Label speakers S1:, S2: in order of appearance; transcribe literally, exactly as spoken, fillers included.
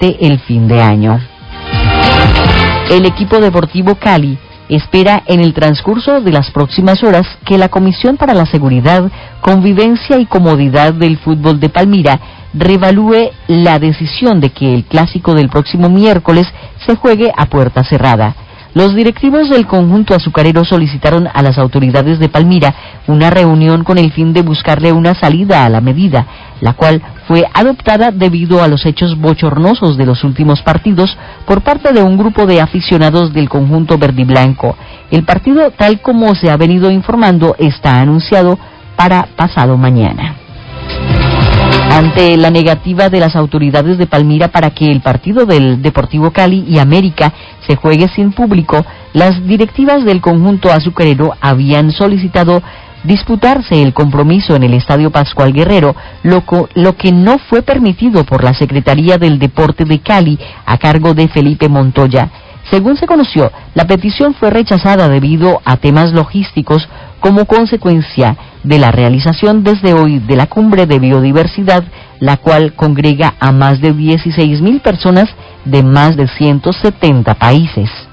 S1: durante el fin de año. El equipo deportivo Cali espera en el transcurso de las próximas horas que la Comisión para la Seguridad, Convivencia y Comodidad del Fútbol de Palmira reevalúe la decisión de que el clásico del próximo miércoles se juegue a puerta cerrada. Los directivos del conjunto azucarero solicitaron a las autoridades de Palmira una reunión con el fin de buscarle una salida a la medida, la cual fue adoptada debido a los hechos bochornosos de los últimos partidos por parte de un grupo de aficionados del conjunto verdiblanco. El partido, tal como se ha venido informando, está anunciado para pasado mañana. Ante la negativa de las autoridades de Palmira para que el partido del Deportivo Cali y América se juegue sin público, las directivas del conjunto azucarero habían solicitado disputarse el compromiso en el Estadio Pascual Guerrero, lo, co, lo que no fue permitido por la Secretaría del Deporte de Cali a cargo de Felipe Montoya. Según se conoció, la petición fue rechazada debido a temas logísticos como consecuencia de la realización desde hoy de la Cumbre de Biodiversidad, la cual congrega a más de dieciséis mil personas de más de ciento setenta países.